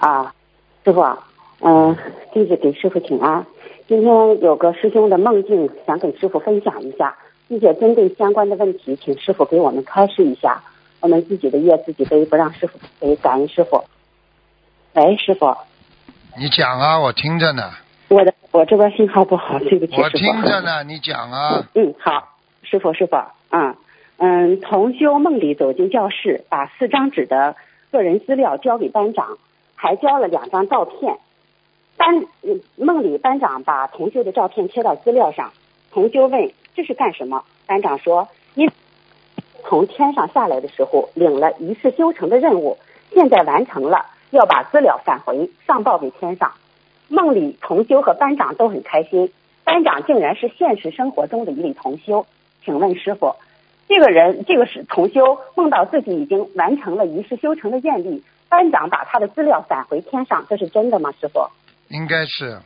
啊，师傅，弟子给师傅请安。今天有个师兄的梦境想跟师傅分享一下，并且针对相关的问题，请师傅给我们开示一下。我们自己的业自己背，不让师傅背，感恩师傅。喂，师傅。 你讲啊，我听着呢。 我这边信号不好，对不起，师傅。 我听着呢，你讲啊。 好，师傅。同修梦里走进教室，把4张纸的个人资料交给班长，还交了2张照片。梦里班长把同修的照片贴到资料上，同修问这是干什么？班长说你从天上下来的时候领了一世修成的任务，现在完成了，要把资料返回上报给天上。梦里同修和班长都很开心，班长竟然是现实生活中的一位同修。请问师傅，这个是同修梦到自己已经完成了一世修成的愿力，班长把他的资料返回天上，这是真的吗？师傅？ 应该是。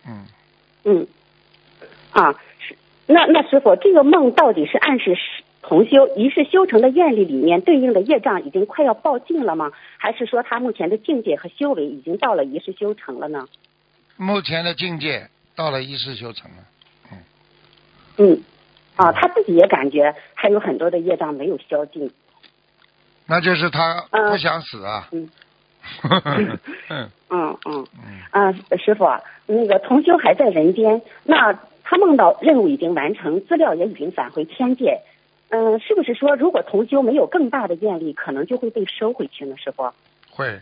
那师傅，这个梦到底是暗示同修一世修成的愿力里面对应的业障已经快要报尽了吗？还是说他目前的境界和修为已经到了一世修成了呢？ 目前的境界到了一世修成了。 他自己也感觉还有很多的业障没有消尽。 那就是他不想死啊。 师傅，那个同修还在人间，那他梦到任务已经完成，资料也已经返回天界，是不是说如果同修没有更大的愿力，可能就会被收回去呢？师傅？ 会。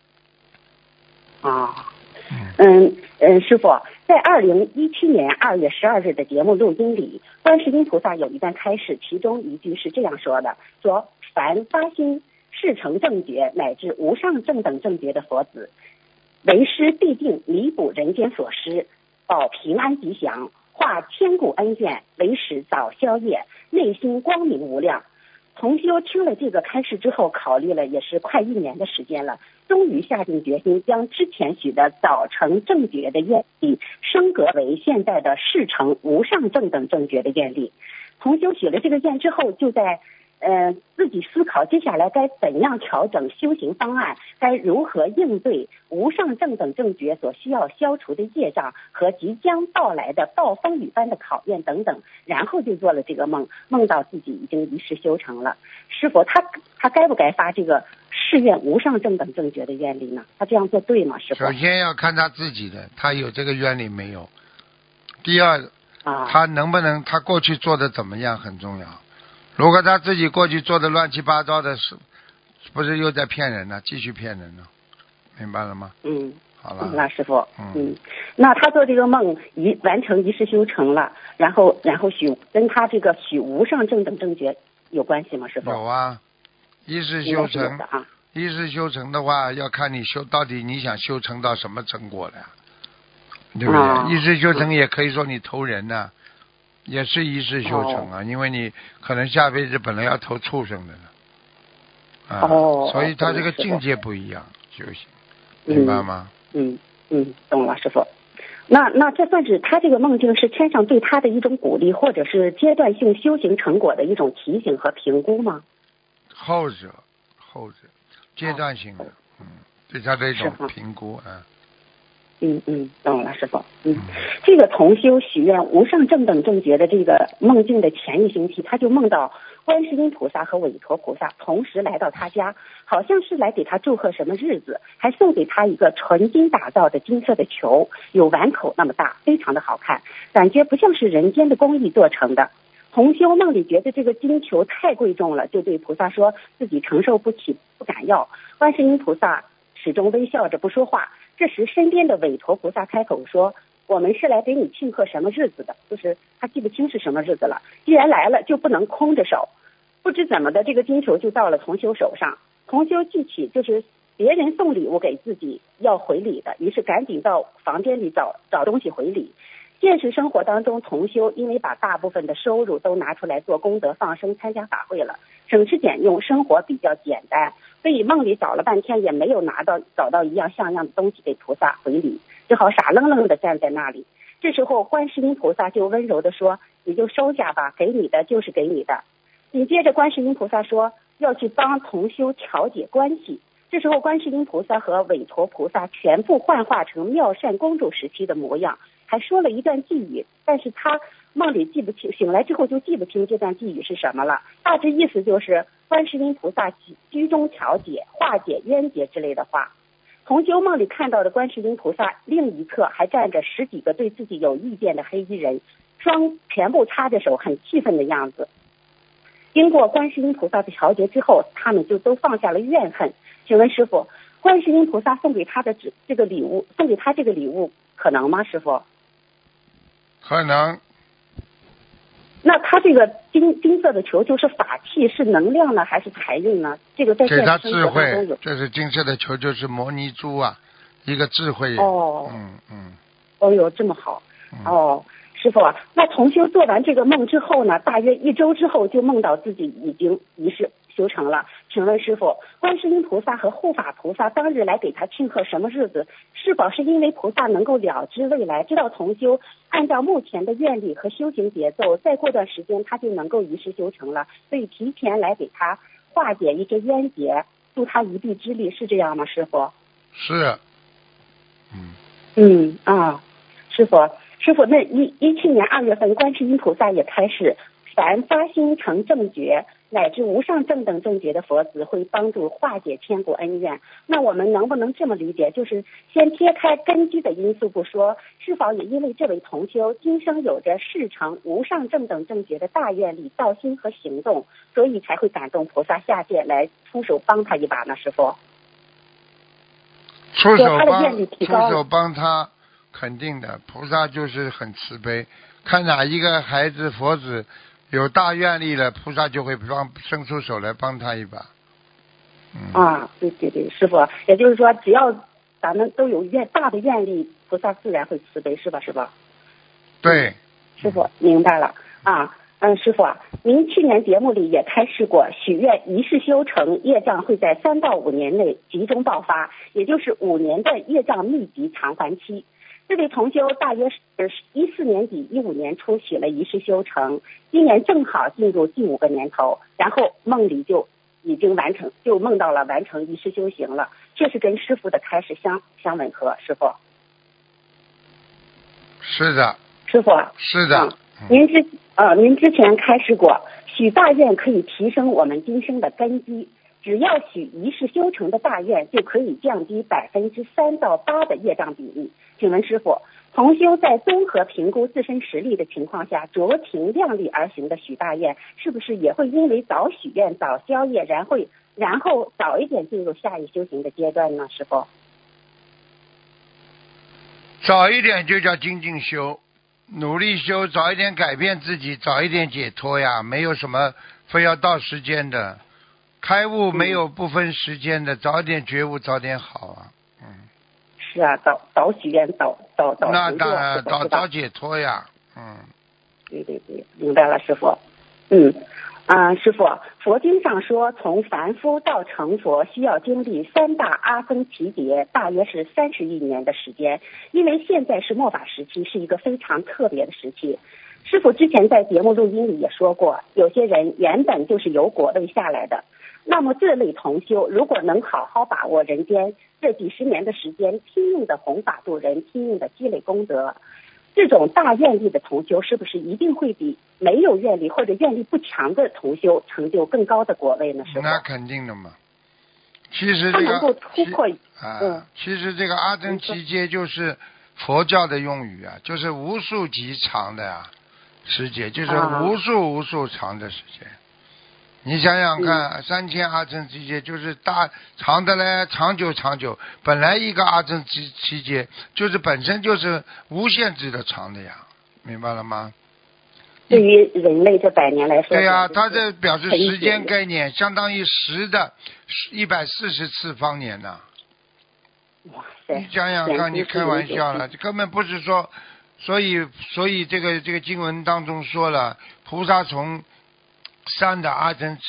师傅，在2017年2月12日的节目录音里，观世音菩萨有一段开示，其中一句是这样说的：说凡发心事成正觉乃至无上正等正觉的佛子，为师必定弥补人间所失，保平安吉祥，化千古恩怨，为使早消业，内心光明无量。同修听了这个开示之后，考虑了也是快1年的时间了，终于下定决心将之前许的早成正觉的愿力升格为现在的事成无上正等正觉的愿力。同修许了这个愿之后，就在自己思考接下来该怎样调整修行方案，该如何应对无上正等正觉所需要消除的业障和即将到来的暴风雨般的考验等等，然后就做了这个梦，梦到自己已经一世修成了。师傅，他该不该发这个誓愿无上正等正觉的愿力呢？他这样做对吗？师傅？ 首先要看他自己的，他有这个愿力没有。第二，他能不能，他过去做的怎么样很重要。如果他自己过去做的乱七八糟的事，不是又在骗人呢？继续骗人呢？明白了吗？好了。 那师傅，那他做这个梦完成一世修成了，然后跟他这个许无上正等正觉有关系吗？师傅？ 有啊，一世修成一世修成的话，要看你到底你想修成到什么成果了呀，对不对？一世修成也可以说你投人呢。也是一世修成啊，因为你可能下辈子本来要投畜生的呢，所以他这个境界不一样，修行，明白吗？ 懂了，师傅。那这算是他这个梦境是天上对他的一种鼓励，或者是阶段性修行成果的一种提醒和评估吗？ 后者，阶段性的，对他的一种评估啊。 懂了，师傅。这个同修许愿无上正等正觉的这个梦境的前一星期，他就梦到观世音菩萨和韦陀菩萨同时来到他家，好像是来给他祝贺什么日子，还送给他一个纯金打造的金色的球，有碗口那么大，非常的好看，感觉不像是人间的工艺做成的。同修梦里觉得这个金球太贵重了，就对菩萨说自己承受不起，不敢要。观世音菩萨始终微笑着不说话。这时身边的韦陀菩萨开口说，我们是来给你庆贺什么日子的，就是他记不清是什么日子了，既然来了就不能空着手。不知怎么的，这个金球就到了同修手上，同修记起就是别人送礼物给自己要回礼的，于是赶紧到房间里找东西回礼。现实生活当中，同修因为把大部分的收入都拿出来做功德放生参加法会了，省吃俭用，生活比较简单，所以梦里找了半天也没有找到一样像样的东西给菩萨回礼，只好傻愣愣的站在那里。这时候观世音菩萨就温柔的说，你就收下吧，给你的就是给你的。紧接着观世音菩萨说要去帮同修调解关系， 这时候观世音菩萨和韦陀菩萨全部幻化成妙善公主时期的模样，还说了一段寄语，但是他梦里记不清，醒来之后就记不清这段寄语是什么了。大致意思就是观世音菩萨居中调解、化解冤结之类的话。同修梦里看到的观世音菩萨另一侧还站着10几个对自己有意见的黑衣人，全部插着手，很气愤的样子。经过观世音菩萨的调节之后，他们就都放下了怨恨。请问师父，观世音菩萨送给他的这个礼物，送给他这个礼物可能吗？师父？ 可能。 那他这个金色的球就是法器，是能量呢，还是财运呢？这个在现实生活当中有。 给他智慧，这是金色的球，就是摩尼珠啊，一个智慧。 哦。哦哟，这么好。哦，师父啊，那同修做完这个梦之后呢，大约1周之后就梦到自己已经仪式修成了。请问师父，观世音菩萨和护法菩萨当日来给他庆贺什么日子？是否是因为菩萨能够了知未来，知道同修按照目前的愿力和修行节奏，再过段时间他就能够仪式修成了，所以提前来给他化解一些冤结，助他一臂之力，是这样吗？师父？ 是。 师父，那17年2月份，观世音菩萨也开始，凡发心成正觉乃至无上正等正觉的佛子，会帮助化解千古恩怨。那我们能不能这么理解，就是先撇开根基的因素不说，是否也因为这位同修今生有着事成无上正等正觉的大愿力、道心和行动，所以才会感动菩萨下界来出手帮他一把呢？师父？ 出手帮他，肯定的，菩萨就是很慈悲，看哪一个孩子佛子有大愿力了，菩萨就会伸出手来帮他一把。 对，师父，也就是说，只要咱们都有大的愿力，菩萨自然会慈悲，是吧？是吧？ 对。 师父明白了啊。师父啊，您去年节目里也开示过，许愿一世修成，业障会在3到5年内集中爆发，也就是5年的业障密集偿还期。这位同修大约14年底15年初许了一世修成，今年正好进入第5个年头，然后梦里就已经完成，就梦到了完成一世修行了，确实跟师父的开示相吻合。师父？ 是的。 师父？ 是的。 您之前开示过，许大愿可以提升我们今生的根基，只要许一世修成的大愿，就可以降低3%到8%的业障比例。请问师父，同修在综合评估自身实力的情况下，酌情量力而行的许大愿，是不是也会因为早许愿早消业，然后早一点进入下一修行的阶段呢？师父？ 早一点就叫精进修，努力修，早一点改变自己，早一点解脱呀，没有什么非要到时间的，开悟没有不分时间的，早点觉悟早点好啊。 是啊，早许愿早那当然早解脱呀。 对，明白了，师父。师父，佛经上说，从凡夫到成佛需要经历3大阿僧祇劫，大约是30亿年的时间。因为现在是末法时期，是一个非常特别的时期。师父之前在节目录音里也说过，有些人原本就是由果位下来的。那么这类同修，如果能好好把握人间这几十年的时间，拼命的弘法度人，拼命的积累功德，这种大愿力的同修，是不是一定会比没有愿力或者愿力不强的同修成就更高的果位呢？是吧？ 那肯定的嘛。其实他能够突破其实这个阿僧祇劫就是佛教的用语啊，就是无数级长的时节，就是无数长的时间。你想想看，3000阿僧祇劫就是大长的嘞，长久。本来一个阿僧祇劫就是本身就是无限制的长的呀，明白了吗？ 对于人类这100年来说， 对呀，它这表示时间概念，相当于10的140次方年呐。 哇塞！ 你想想看，你开玩笑了，根本不是说，所以这个经文当中说了，菩萨从3的阿僧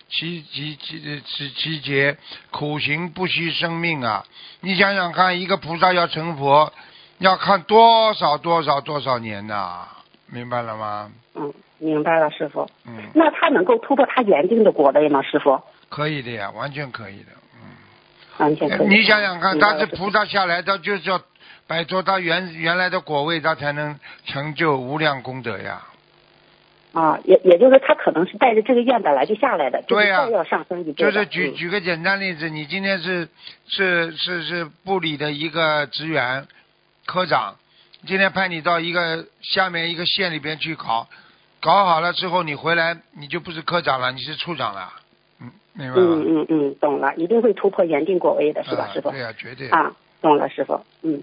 祇劫苦行不惜生命啊！你想想看，一个菩萨要成佛，要看多少年呐，明白了吗？ 明白了，师父。那他能够突破他原定的果位吗？师父？ 可以的呀，完全可以的。 你想想看，他是菩萨下来，他就是要摆脱他原来的果位，他才能成就无量功德呀。 也就是他可能是带着这个愿本来就下来的， 对呀， 要上升一步。 就是举个简单例子，你今天是部里的一个职员科长，今天派你到下面一个县里边去搞好了之后，你回来你就不是科长了，你是处长了。明白吗？ 懂了，一定会突破原定果位的，是吧，师傅？ 对呀，绝对。 懂了，师傅。